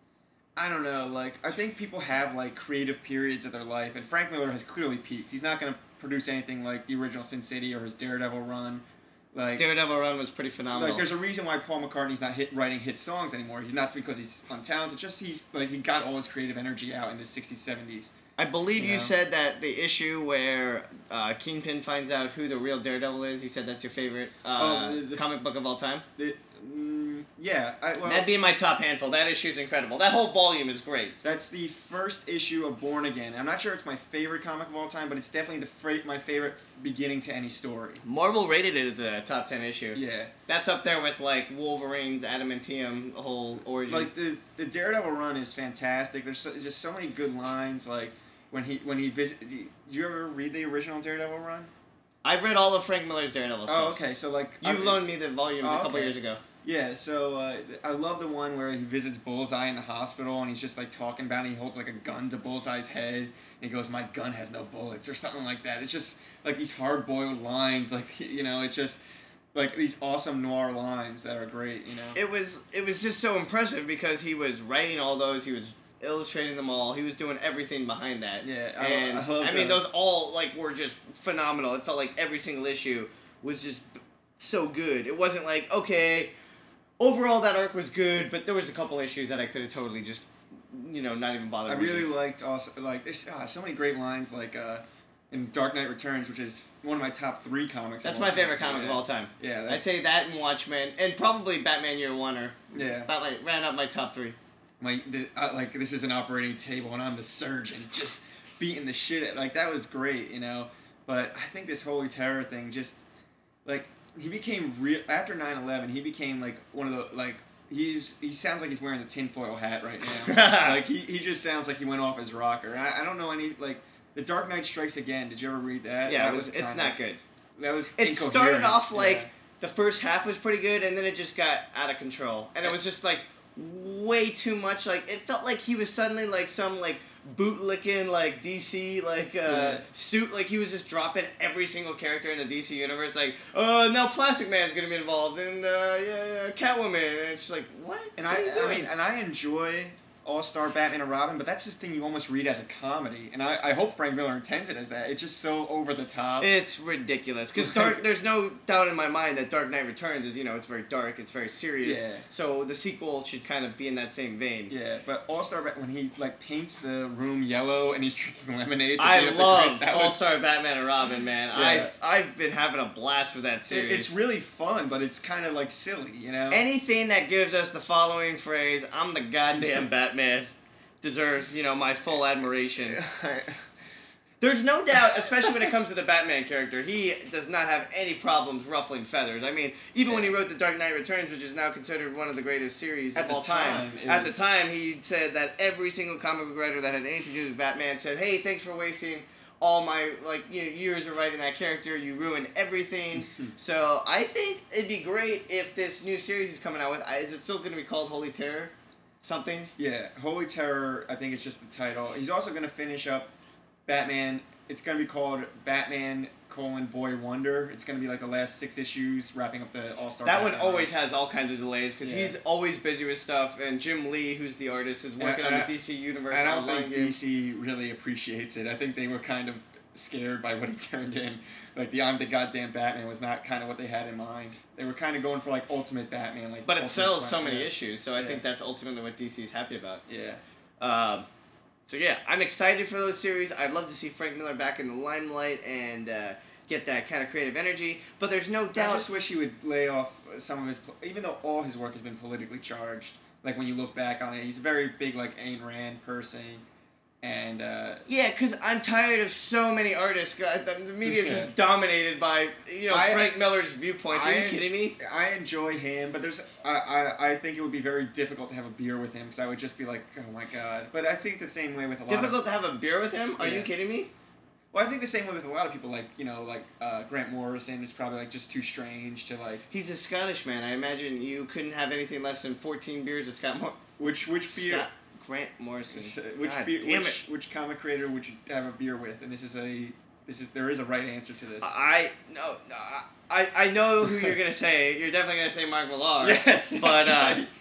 I don't know. Like I think people have like creative periods of their life, and Frank Miller has clearly peaked. He's not gonna produce anything like the original Sin City or his Daredevil run. Like. Daredevil run was pretty phenomenal. Like, there's a reason why Paul McCartney's not hit writing hit songs anymore. He's not because he's untalented. Just he's like he got all his creative energy out in the sixties, seventies. I believe you Yeah. said that the issue where uh, Kingpin finds out who the real Daredevil is, you said that's your favorite uh, Oh, the- the- comic book of all time? The, mm, yeah, I, well, That'd be in my top handful. That issue's incredible. That whole volume is great. that's the first issue of Born Again. I'm not sure it's my favorite comic of all time, but it's definitely the fra- my favorite beginning to any story. Marvel rated it as a top ten issue. Yeah, That's up there with, like, Wolverine's Adamantium whole origin. like the the Daredevil run is fantastic. There's so, just so many good lines. Like when he when he visit. Did you ever read the original Daredevil run? I've read all of Frank Miller's Daredevil stuff. Oh, okay. So like You I- loaned me the volumes Oh, a couple okay. years ago. Yeah, so uh, I love the one where he visits Bullseye in the hospital and he's just like talking about it. He holds like a gun to Bullseye's head and he goes, "My gun has no bullets," or something like that. It's just like these hard boiled lines, like you know, it's just like these awesome noir lines that are great. You know, It was it was just so impressive because he was writing all those, he was illustrating them all, he was doing everything behind that. Yeah, I- and I I, loved, mean uh, those all like were just phenomenal. It felt like every single issue was just so good. It wasn't like, okay, overall that arc was good, but there was a couple issues that I could have totally just, you know, not even bothered I with. really liked also like there's ah, so many great lines like uh, in Dark Knight Returns, which is one of my top three comics. That's of my all time. favorite comic yeah. of all time. Yeah, I'd that's, say that and Watchmen, and probably Batman Year One are yeah. about like ran up my top three. My the, uh, like this is an operating table and I'm the surgeon just beating the shit at, like that was great, you know. But I think this Holy Terror thing just like he became real after nine eleven. He became like one of the like he's he sounds like he's wearing the tinfoil hat right now. Like he, he just sounds like he went off his rocker. And I, I don't know any like the Dark Knight Strikes Again. Did you ever read that? Yeah, that it was, it's kinda- not good. That was It incoherent. started off like Yeah. the first half was pretty good, and then it just got out of control, and it was just like way too much. Like it felt like he was suddenly like some like bootlicking like D C like uh, Yeah. suit. Like he was just dropping every single character in the D C universe. Like, uh, now Plastic Man's gonna be involved, and uh, yeah, yeah, Catwoman, and it's like what? And what I, are you I doing? mean, and I enjoy All-Star Batman and Robin, but that's this thing you almost read as a comedy, and I, I hope Frank Miller intends it as that. It's just so over the top. It's ridiculous because dark. There's no doubt in my mind that Dark Knight Returns is, you know, it's very dark, it's very serious. Yeah. So the sequel should kind of be in that same vein. Yeah, but All-Star Bat when he like paints the room yellow and he's drinking lemonade. to I be at the love grid, that All was- Star Batman and Robin, man. Yeah. I've I've been having a blast with that it- series. It's really fun, but it's kind of like silly, you know. Anything that gives us the following phrase, "I'm the goddamn Batman," deserves, you know, my full admiration. There's no doubt, especially when it comes to the Batman character, he does not have any problems ruffling feathers. I mean, even yeah. when he wrote The Dark Knight Returns, which is now considered one of the greatest series at of all time, time, at was... the time he said that every single comic book writer that had anything to do with Batman said, hey, thanks for wasting all my like you know, years of writing that character. You ruined everything. So I think it'd be great if this new series is coming out with, is it still going to be called Holy Terror? Something? Yeah, Holy Terror, I think it's just the title. He's also going to finish up Batman. It's going to be called Batman colon Boy Wonder. It's going to be like the last six issues, wrapping up the All-Star That Batman one always has all kinds of delays, because yeah. he's always busy with stuff, and Jim Lee, who's the artist, is working and, and on the I, D C Universe. I don't online think game. D C really appreciates it. I think they were kind of scared by what he turned in. Like, the I'm the Goddamn Batman was not kind of what they had in mind. They were kind of going for, like, Ultimate Batman. Like, but it sells so Batman. many issues, so I yeah. think that's ultimately what D C's happy about. Yeah. Um... So yeah, I'm excited for those series. I'd love to see Frank Miller back in the limelight and uh, get that kind of creative energy. But there's no doubt. I just wish he would lay off some of his, even though all his work has been politically charged. Like when you look back on it, he's a very big like Ayn Rand person, and uh, yeah, because I'm tired of so many artists. The media is just dominated by you know I, Frank Miller's viewpoints. Are I you kidding me? I enjoy him, but there's I, I, I think it would be very difficult to have a beer with him because I would just be like, oh my god. But I think the same way with a lot difficult of, to have a beer with him? Are yeah. you kidding me? Well, I think the same way with a lot of people, like you know, like uh, Grant Morrison is probably like just too strange to like. He's a Scottish man. I imagine you couldn't have anything less than fourteen beers with Scott Moore. Which which beer? Scott Grant Morrison. Which God, beer, damn which, it. which comic creator would you have a beer with? And this is a this is there is a right answer to this. I no, no I I know who you're gonna say. You're definitely gonna say Mark Millar. Yes, but right. uh,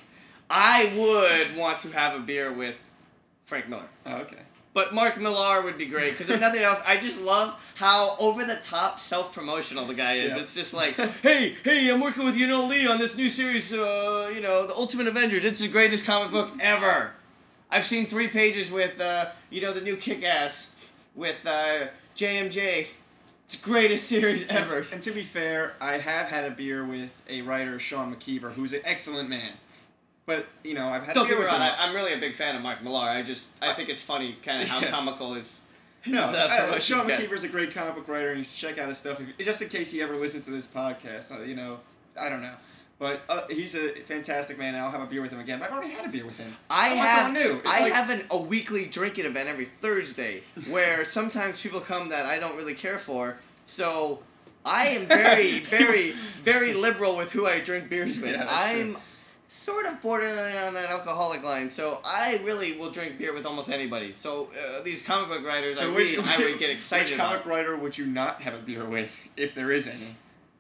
I would want to have a beer with Frank Miller. Oh, okay. But Mark Millar would be great, because if nothing else, I just love how over-the-top self-promotional the guy is. Yep. It's just like, hey, hey, I'm working with Yunho Lee on this new series, uh, you know, The Ultimate Avengers. It's the greatest comic book ever. I've seen three pages with, uh, you know, the new Kick-Ass with uh, J M J. It's the greatest series ever. And, and to be fair, I have had a beer with a writer, Sean McKeever, who's an excellent man. But, you know, I've had Don't a beer get me with wrong, him. I, I'm really a big fan of Mark Millar. I just, I think it's funny kind of how Yeah. comical his, his No, uh, uh, promotion Sean get. McKeever's a great comic book writer, and you should check out his stuff. If, just in case he ever listens to this podcast, uh, you know, I don't know. But uh, he's a fantastic man, and I'll have a beer with him again. But I've already had a beer with him. I, I have, want someone new. It's I like, have an, a weekly drinking event every Thursday, where sometimes people come that I don't really care for, so I am very, very, very liberal with who I drink beers with. Yeah, that's I'm... true. Sort of borderline on that alcoholic line, so I really will drink beer with almost anybody. So uh, these comic book writers, So I, which, really, I would get excited which comic about. writer would you not have a beer with, if there is any?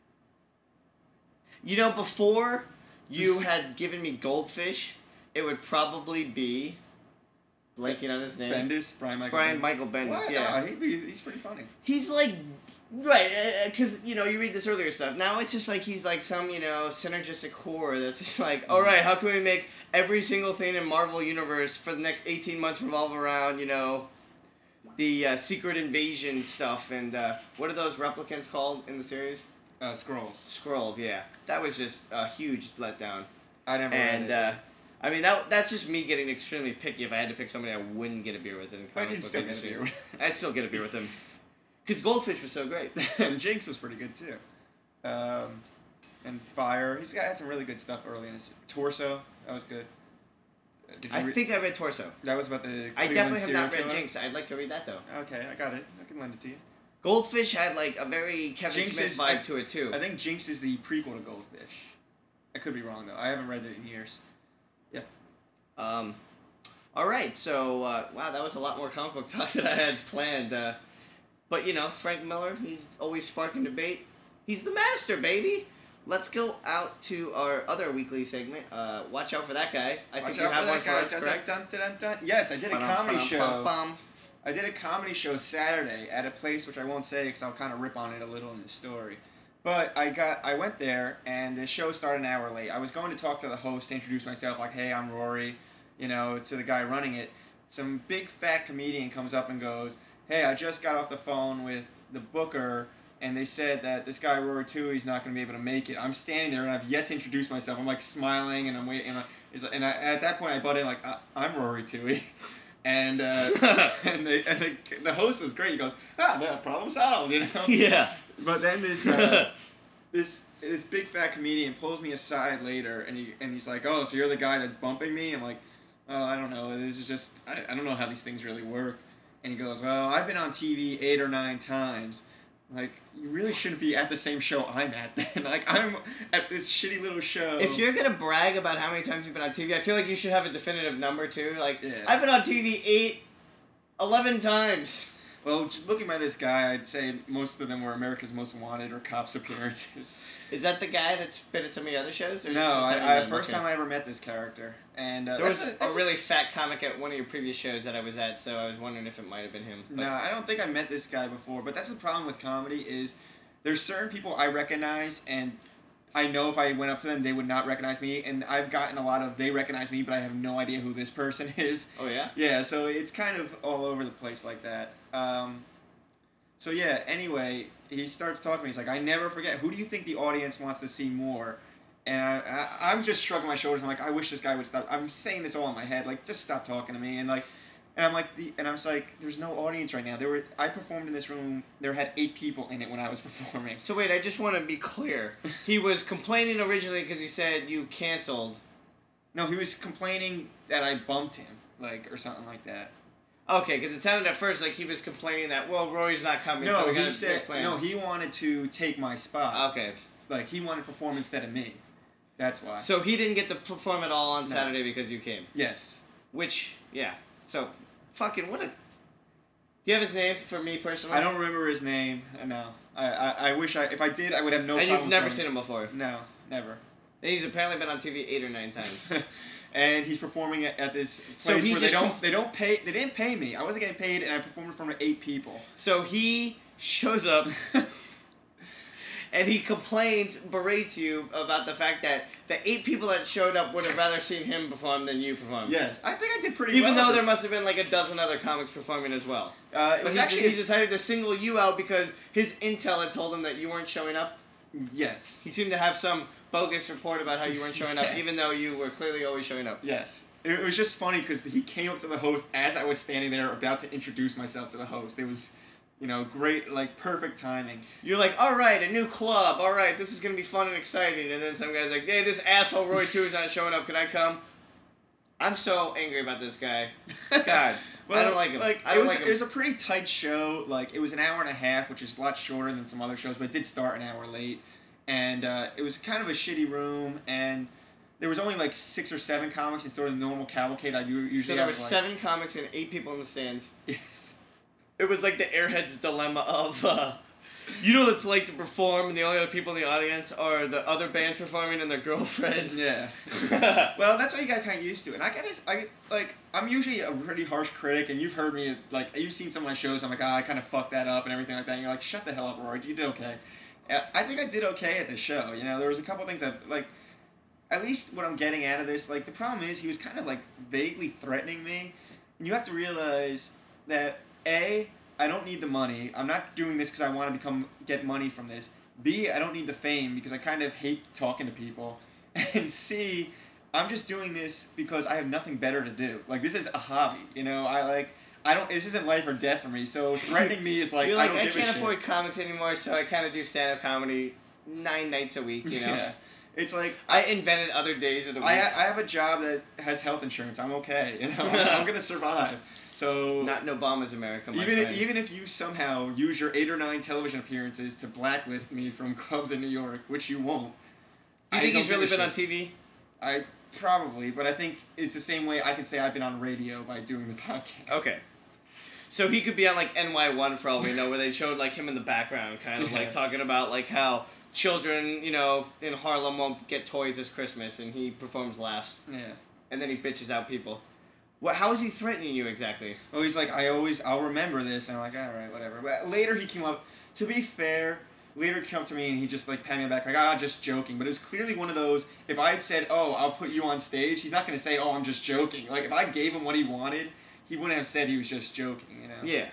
You know, before you had given me Goldfish, it would probably be blanking on his name. Bendis, Brian Michael. Brian Bendis. Michael Bendis. What? Yeah, Oh, he, he's pretty funny. he's like. Right, because, uh, you know, you read this earlier stuff. Now it's just like he's like some, you know, synergistic whore that's just like, all right, how can we make every single thing in Marvel Universe for the next eighteen months revolve around, you know, the uh, Secret Invasion stuff and uh, what are those replicants called in the series? Uh, Scrolls. Scrolls, yeah. That was just a huge letdown. I never And, read it. uh, I mean, that that's just me getting extremely picky. If I had to pick somebody I wouldn't get a beer with in the But comic you'd book still get a industry. beer with. I'd still get a beer with him. Because Goldfish was so great. And Jinx was pretty good too. Um, and Fire. He's got had some really good stuff early in his Torso. That was good. Uh, Did you I re- think I read Torso. that was about the. I Cleveland definitely have serial not read killer? Jinx. I'd like to read that, though. Okay, I got it. I can lend it to you. Goldfish had, like, a very Kevin Jinx Smith is- vibe I- to it, too. I think Jinx is the prequel to Goldfish. I could be wrong though. I haven't read it in years. Yeah. Um, all right, so, uh, wow, that was a lot more comic book talk than I had planned. Uh, but, you know, Frank Miller, he's always sparking debate. He's the master, baby. Let's go out to our other weekly segment. Uh, watch out for that guy. I Watch think you out have for one that for guy. us, Dun, correct? dun, dun, dun, dun. Yes, I did a comedy show. Ba-dum-ba-dum-bum-bum. I did a comedy show Saturday at a place which I won't say because I'll kind of rip on it a little in the story. But I got, I went there and the show started an hour late. I was going to talk to the host to introduce myself, like, hey, I'm Rory, you know, to the guy running it. Some big fat comedian comes up and goes, hey, I just got off the phone with the booker and they said that this guy Rory Toohey's not going to be able to make it. I'm standing there and I've yet to introduce myself. I'm like smiling and I'm waiting. And, I, and I, at that point I butt in like, I, I'm Rory Toohey. And uh, and, they, and they, the host was great. He goes, ah, the problem solved, you know? Yeah. But then this uh, this this big fat comedian pulls me aside later, and he and he's like, oh, so you're the guy that's bumping me? I'm like, oh, I don't know. This is just, I, I don't know how these things really work. And he goes, oh, I've been on T V eight or nine times. Like, you really shouldn't be at the same show I'm at then. Like, I'm at this shitty little show. If you're gonna brag about how many times you've been on T V, I feel like you should have a definitive number too. Like, Yeah. I've been on T V eight, eleven times. Well, just looking by this guy, I'd say most of them were America's Most Wanted or Cops appearances. Is that the guy that's been at some of the other shows? Or No, is I, it I okay. first time I ever met this character. And uh, There was that's a, a, that's a really fat comic at one of your previous shows that I was at, so I was wondering if it might have been him. But No, I don't think I met this guy before, but that's the problem with comedy is there's certain people I recognize, and I know if I went up to them, they would not recognize me, and I've gotten a lot of they recognize me, but I have no idea who this person is. Oh, yeah? Yeah, so it's kind of all over the place like that. Um, so yeah, anyway, he starts talking to me. He's like, I never forget, who do you think the audience wants to see more? And I, I, I'm just shrugging my shoulders. I'm like, I wish this guy would stop. I'm saying this all in my head, like, just stop talking to me. And like, and I'm like, the, and I was like, there's no audience right now. There were, I performed in this room. There had eight people in it when I was performing. So wait, I just want to be clear. He was complaining originally because he said you canceled. No, he was complaining that I bumped him, like, or something like that. Okay, because it sounded at first like he was complaining that, well, Rory's not coming, so No, we gotta he said, make plans. no, he wanted to take my spot. Okay. Like, he wanted to perform instead of me. That's why. So he didn't get to perform at all on No. Saturday because you came. Yes. Which, yeah. So, fucking what a... Do you have his name for me personally? I don't remember his name. No. I, I, I wish I... If I did, I would have no and problem you've never with seen him before. No, never. And he's apparently been on T V eight or nine times. And he's performing at, at this So place he where they just don't com- they don't pay they didn't pay me. I wasn't getting paid, and I performed in front of eight people. So he shows up and he complains, berates you about the fact that the eight people that showed up would have rather seen him perform than you perform. Yes, I think I did pretty Even well. though there must have been like a dozen other comics performing as well. uh, it But was he, actually he decided to single you out because his intel had told him that you weren't showing up. yes, He seemed to have some bogus report about how you weren't showing up, Yes. even though you were clearly always showing up. yes. It, it was just funny because he came up to the host as I was standing there about to introduce myself to the host. It was, you know, great, like perfect timing. You're like, all right, a new club. All right, this is gonna be fun and exciting. And then some guy's like, hey, this asshole Roy Two is not showing up. Can I come? I'm so angry about this guy. God, Well, I don't like him. Like, I it don't was like him. it was a pretty tight show. Like, it was an hour and a half, which is a lot shorter than some other shows, but it did start an hour late. And uh, it was kind of a shitty room, and there was only like six or seven comics instead of the normal cavalcade I u- usually So there were have. Like, seven comics and eight people in the stands. yes. It was like the Airheads dilemma of, uh, you know what it's like to perform, and the only other people in the audience are the other bands performing and their girlfriends. Yeah. Well, that's what you got kind of used to, and I gotta, I like, I'm usually a pretty harsh critic, and you've heard me, like, you've seen some of my shows. I'm like, ah, I kind of fucked that up and everything like that. And you're like, shut the hell up, Roy. You did okay. Uh, I think I did okay at the show. You know, there was a couple things that, like, at least what I'm getting out of this, like, the problem is he was kind of, like, vaguely threatening me. And you have to realize that, A, I don't need the money. I'm not doing this because I want to become get money from this. B, I don't need the fame because I kind of hate talking to people. And C, I'm just doing this because I have nothing better to do. Like, this is a hobby, you know? I, like... I don't. This isn't life or death for me. So threatening me is like, You're I like, don't I give a can't shit. afford comics anymore, so I kind of do stand-up comedy nine nights a week, you know? Yeah, it's like I invented other days of the week. I ha- I have a job that has health insurance. I'm okay. You know, I'm, I'm gonna survive. So Not in Obama's America, my even friend. if, even if you somehow use your eight or nine television appearances to blacklist me from clubs in New York, which you won't. Do you I think don't he's really give a been on shit. T V? I probably, but I think it's the same way I can say I've been on radio by doing the podcast. Okay. So he could be on, like, N Y one for all we know, where they showed, like, him in the background, kind of, Yeah. like, talking about, like, how children, you know, in Harlem won't get toys this Christmas, and he performs laughs. Yeah. And then he bitches out people. What? How is he threatening you exactly? Oh, he's like, I always, I'll remember this. And I'm like, all right, whatever. But later he came up, to be fair, later he came up to me and he just like pat me on the back, like, ah, just joking. But it was clearly one of those, if I had said, oh, I'll put you on stage, he's not going to say, oh, I'm just joking. Like, if I gave him what he wanted, he wouldn't have said he was just joking, you know? Yeah.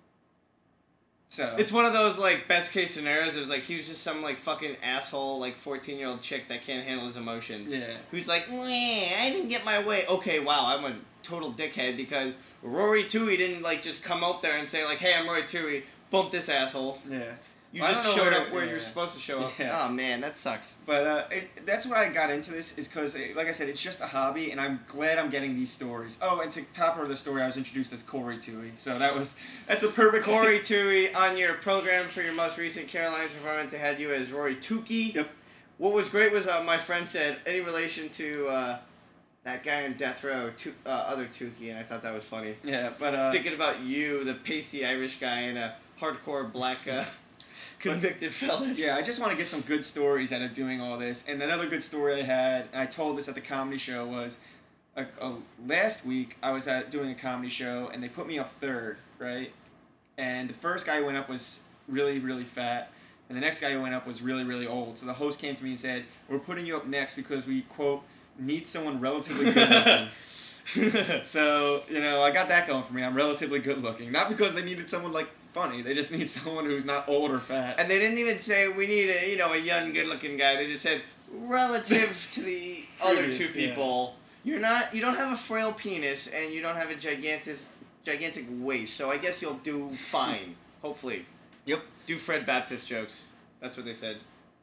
So. It's one of those, like, best case scenarios. It was like, he was just some, like, fucking asshole, like, fourteen-year-old chick that can't handle his emotions. Yeah. Who's like, "Meh, I didn't get my way. Okay, wow, I'm a total dickhead because Rory Tui didn't like just come up there and say like, "Hey, I'm Rory Tui, bump this asshole." Yeah. You Well, I just don't know showed where- up where yeah. you're supposed to show up. Yeah. Oh man, that sucks. But uh, it, that's why I got into this is because, like I said, it's just a hobby, and I'm glad I'm getting these stories. Oh, and to top of the story, I was introduced as Corey Tui, so that was that's the perfect Corey Tui on your program for your most recent Caroline's performance. I had you as Rory Tukey. Yep. What was great was uh, my friend said any relation to uh, that guy in Death Row, tu- uh, other Tukey, and I thought that was funny. Yeah, but uh, Thinking about you, the pasty Irish guy, and a hardcore black uh, convicted felon. yeah, I just want to get some good stories out of doing all this. And another good story I had, and I told this at the comedy show, was a, a, last week I was at doing a comedy show, and they put me up third, right? And the first guy who went up was really, really fat. And the next guy who went up was really, really old. So the host came to me and said, "We're putting you up next because we, quote, need someone relatively good looking." So, you know, I got that going for me. I'm relatively good looking. Not because they needed someone, like, funny. They just need someone who's not old or fat. And they didn't even say we need a you know a young, good-looking guy. They just said relative to the other two people. Yeah. You're not. You don't have a frail penis, and you don't have a gigantic, gigantic waist. So I guess you'll do fine. Hopefully. Yep. Do Fred Baptist jokes. That's what they said.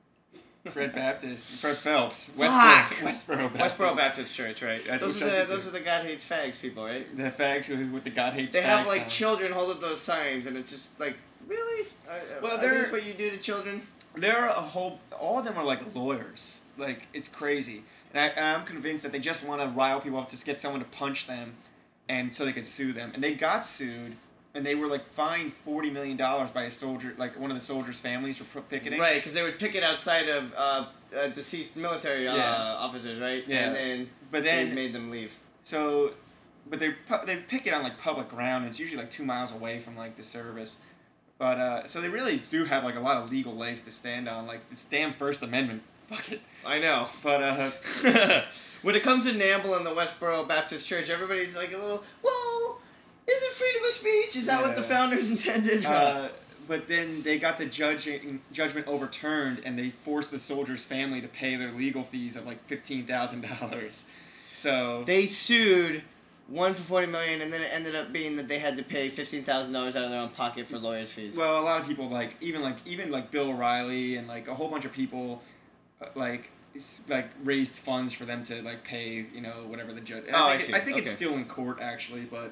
Fred Baptist. Fred Phelps. Fuck! Westboro, Westboro Baptist. Westboro Baptist Church, right? Yeah, those which are I the did those too. are the God hates fags people, right? The fags who with the God hates They fags have like signs. children hold up those signs, and it's just like, really? Uh, Well, are they're- this what you do to children? There are a whole. All of them are like lawyers. Like it's crazy, and, I, and I'm convinced that they just want to rile people up to get someone to punch them, and so they could sue them. And they got sued, and they were like fined forty million dollars by a soldier, like one of the soldiers' families for picketing. Right, because they would picket outside of uh, uh, deceased military uh, Yeah. officers, right? Yeah. And then But they then made them leave. So, but they pu- they pick it on like public ground. It's usually like two miles away from like the service. But uh, so they really do have like a lot of legal legs to stand on, like this damn First Amendment. Fuck it. I know. But uh, When it comes to Namble and the Westboro Baptist Church, everybody's like a little, well, is it freedom of speech? Is that what the Yeah. founders intended? uh, but then they got the judging judgment overturned, and they forced the soldier's family to pay their legal fees of like fifteen thousand dollars. So They sued one for forty million, and then it ended up being that they had to pay fifteen thousand dollars out of their own pocket for lawyers' fees. well, a lot of people like even like even like Bill O'Reilly and like a whole bunch of people, uh, like. s- like raised funds for them to like pay, you know, whatever the judge. Oh, I think, see. I think it's Okay. still in court actually, but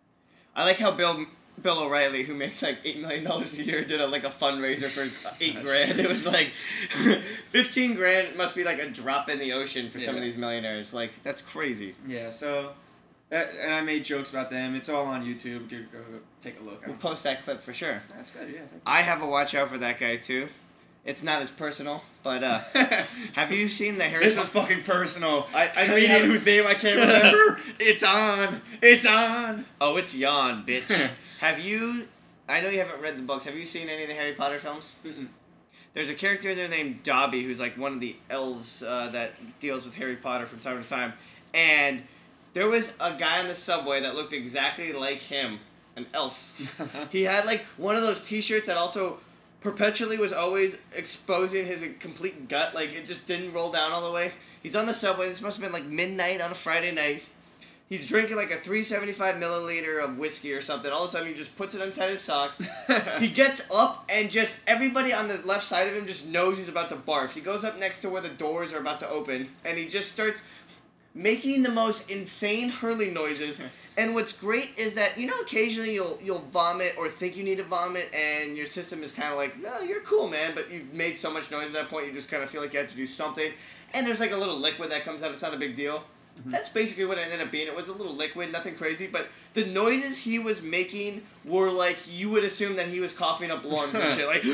I like how Bill Bill O'Reilly, who makes like eight million dollars a year, did a, like a fundraiser for eight grand. It was like fifteen grand must be like a drop in the ocean for some of Yeah. these millionaires. Like that's crazy. yeah. So, that, and I made jokes about them. It's all on YouTube. Go, go take a look. We'll post that clip for sure. That's good. Yeah. Thank I have a watch out for that guy too. It's not as personal, but uh, you. have you seen the This Harrison? was fucking personal. I- I know you Comedian haven't- whose name I can't remember. It's on. It's on. Oh, it's yawn, bitch. Have you? I know you haven't read the books. Have you seen any of the Harry Potter films? Mm-mm. There's a character in there named Dobby who's like one of the elves uh, that deals with Harry Potter from time to time. And there was a guy on the subway that looked exactly like him, an elf. He had like one of those T-shirts that also perpetually was always exposing his complete gut. Like it just didn't roll down all the way. He's on the subway. This must have been like midnight on a Friday night. He's drinking like a three seventy-five milliliter of whiskey or something. All of a sudden, he just puts it inside his sock. He gets up and just everybody on the left side of him just knows he's about to barf. He goes up next to where the doors are about to open, and he just starts making the most insane hurling noises. And what's great is that, you know, occasionally you'll you'll vomit or think you need to vomit, and your system is kind of like, no, you're cool, man, but you've made so much noise at that point, you just kind of feel like you have to do something. And there's like a little liquid that comes out. It's not a big deal. That's basically what it ended up being. It was a little liquid, nothing crazy, but the noises he was making were like you would assume that he was coughing up lungs and shit, like, and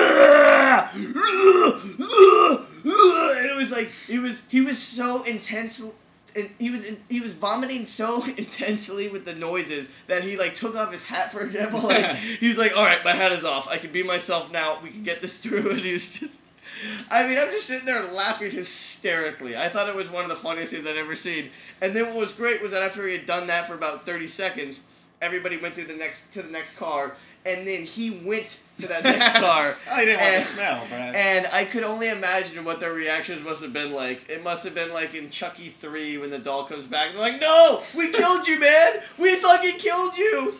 it was like it was he was so intense, and he was he was vomiting so intensely with the noises that he like took off his hat, for example. Like he was like, "All right, my hat is off. I can be myself now. We can get this through." And he was just. I mean, I'm just sitting there laughing hysterically. I thought it was one of the funniest things I'd ever seen. And then what was great was that after he had done that for about thirty seconds, everybody went through the next to the next car, and then he went to that next car. Oh, he didn't want and, the smell, Brad. And I could only imagine what their reactions must have been like. It must have been like in Chucky three when the doll comes back. And they're like, no! We killed you, man! We fucking killed you!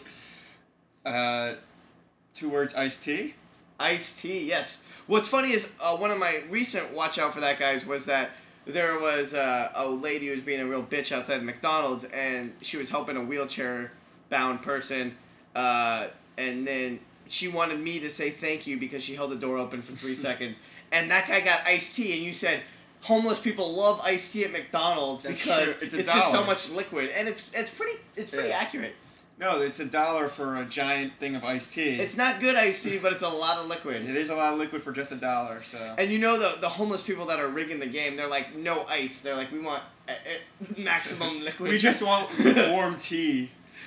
Uh, two words, iced tea? Iced tea, yes. What's funny is uh, one of my recent watch out for that guys was that there was uh, a lady who was being a real bitch outside McDonald's, and she was helping a wheelchair-bound person, uh, and then she wanted me to say thank you because she held the door open for three seconds. And that guy got iced tea, and you said homeless people love iced tea at McDonald's That's because true. It's, it's, a just so dollar. much liquid, and it's it's pretty it's pretty Yeah. accurate. No, it's a dollar for a giant thing of iced tea. It's not good iced tea, but it's a lot of liquid. It is a lot of liquid for just a dollar, so. And you know the the homeless people that are rigging the game, they're like, no ice. They're like, we want uh, uh, maximum liquid. We just want warm tea.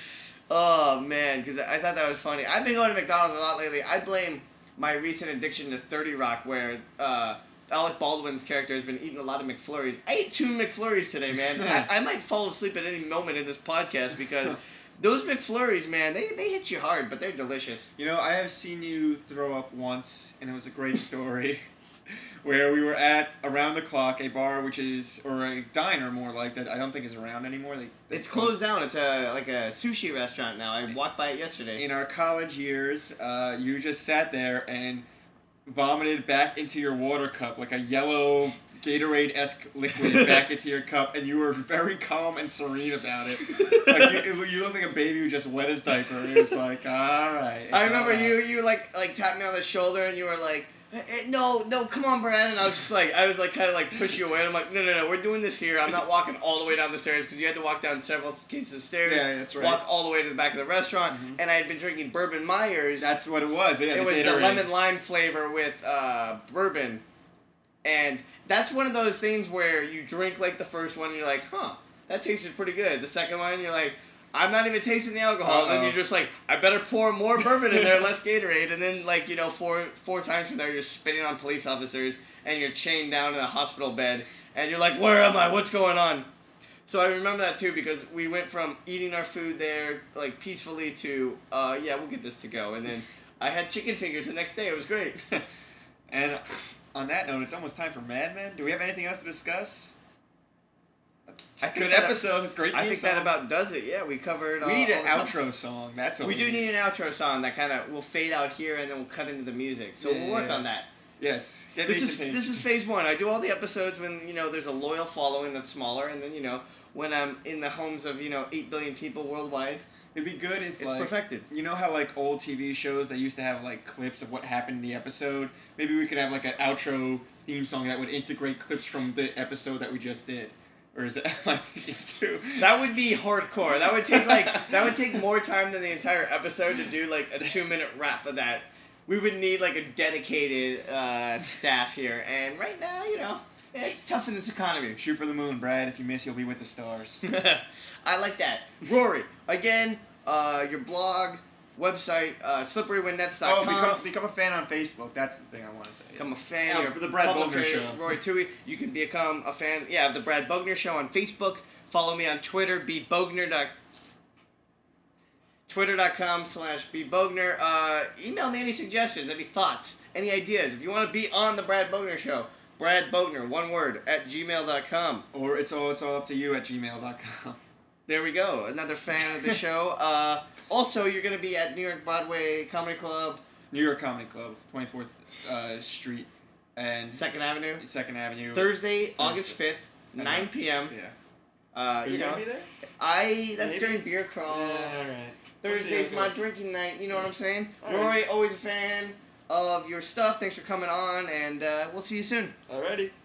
Oh, man, because I thought that was funny. I've been going to McDonald's a lot lately. I blame my recent addiction to thirty Rock, where uh, Alec Baldwin's character has been eating a lot of McFlurries. I ate two McFlurries today, man. I, I might fall asleep at any moment in this podcast because those McFlurries, man, they, they hit you hard, but they're delicious. You know, I have seen you throw up once, and it was a great story, where we were at Around the Clock, a bar which is, or a diner more like that, I don't think is around anymore. They, they It's closed down. It's a like a sushi restaurant now. I walked by it yesterday. In our college years, uh, you just sat there and vomited back into your water cup, like a yellow Gatorade-esque liquid back into your cup, and you were very calm and serene about it. Like you, you looked like a baby who just wet his diaper. It was like, all right. it's I remember all right. you you like like tapped me on the shoulder and you were like, "Eh, eh, no no come on Brad," and I was just like I was like kind of like push you away and I'm like no no no we're doing this here. I'm not walking all the way down the stairs because you had to walk down several cases of stairs. Yeah, that's right. Walk all the way to the back of the restaurant, Mhm. and I had been drinking Bourbon Myers. That's what it was. Yeah, it the was Gatorade. the lemon lime flavor with uh, bourbon, and that's one of those things where you drink like the first one and you're like, huh, that tasted pretty good. The second one you're like, I'm not even tasting the alcohol. And then Uh-oh. you're just like, I better pour more bourbon in there, less Gatorade. And then like, you know, four four times from there you're spitting on police officers and you're chained down in a hospital bed and you're like, where am I? What's going on? So I remember that too because we went from eating our food there like peacefully to, uh, yeah, we'll get this to go. And then I had chicken fingers the next day. It was great. And on that note, it's almost time for Mad Men. Do we have anything else to discuss? It's I a think good that- episode. Great theme I think song. that about does it. Yeah, we covered. Uh, We need an all the outro song. That's what We we do need an outro song that kind of will fade out here and then we'll cut into the music. So we'll work Yeah. on that. Yes. Get This me is some this is phase one. I do all the episodes when you know there's a loyal following that's smaller, and then you know when I'm in the homes of you know eight billion people worldwide, It'd be good if it's like perfected. you know how like old T V shows they used to have like clips of what happened in the episode. Maybe we could have like an outro theme song that would integrate clips from the episode that we just did. Or is that am I thinking too? That would be hardcore. That would take like that would take more time than the entire episode to do like a two minute wrap of that. We would need like a dedicated uh, staff here, and right now, you know, it's tough in this economy. Shoot for the moon, Brad. If you miss, you'll be with the stars. I like that. Rory, again, uh, your blog, website, uh, slippery when nets dot Oh, com. become become a fan on Facebook. That's the thing I want to say. Become a fan Yeah, of the Brad public Bogner radio, Show. Rory Tui. You can become a fan, yeah, of the Brad Bogner Show on Facebook. Follow me on Twitter, bbogner. Twitter.com slash bbogner. Uh, email me any suggestions, any thoughts, any ideas. If you want to be on the Brad Bogner Show, Brad Bogner, one word, at gmail dot com. Or it's all it's all up to you at gmail dot com. There we go. Another fan of the show. Uh, also, you're going to be at New York Broadway Comedy Club, New York Comedy Club, twenty-fourth uh, Street and Second Avenue. Second Avenue. Thursday, August fifth, I'm nine not- p.m. Yeah. Uh, Are you you know, gonna be there? I that's Maybe? during beer crawl. all right. Thursday's my drinking night. You know what I'm saying? All Rory, right. always a fan of your stuff. Thanks for coming on, and uh, we'll see you soon. Alrighty.